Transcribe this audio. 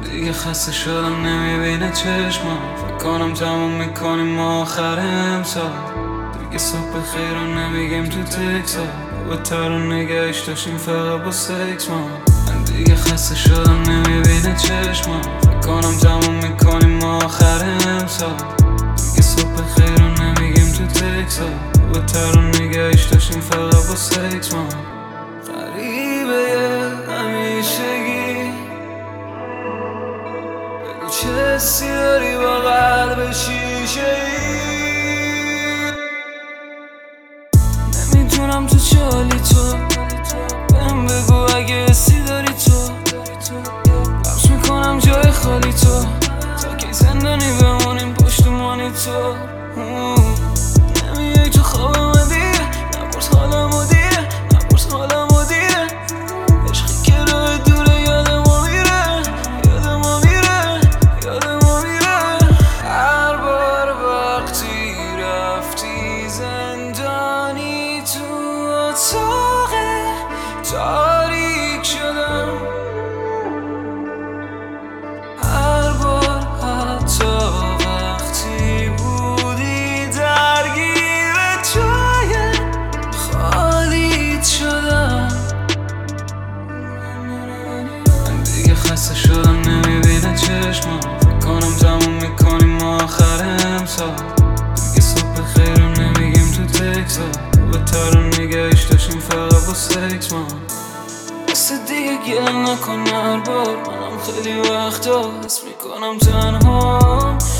دیگه خسته شدم نمیبینه چشمم. فکر کنم تموم میکنیم ما آخر امسال. دیگه صبح خیر رو نمیگیم تو تکسا. با تر رو نگهش داشتیم فقط با سکس ما. من دیگه خسته شدم نمیبینه چشمم. فکر کنم تموم میکنیم ما آخر امسال. دیگه صبح خیر رو نمیگیم تو تکسا. با تر رو نگهش داشتیم فقط با سکس ما. غریبه همیشگی، بگو چه حسی داری با قلب شیشه ای. نمیدونم تو چه حالی تو، بهم بگو اگه حسی داری تو. لبس میکنم جای خالی تو، تا کی زندانی بمونیم پشتمانی تو. نمیای تو خوابم دیگه، نپرس حالمو دیگه، نپرس حالمو دیگه. عشقی که راه دوره یاد ما میره، یاد ما میره، یاد ما میره. هر بار وقتی رفتی زندانی تو اتاق تاریک شدم. هر بار حتی وقتی بودی درگیر جای خالیت شدم. من دیگه خسته شدم نمیبینه چشمم. فکر کنم تموم میکنیم ما آخر امسال. دیگه صبح خیر رو نمیگیم تو تکسا. با تر رو نگهش داشتیم فقط با سکس ما. مثل دیگه گله نکن هر بار، منم خیلی وقتا حس میکنم تنها.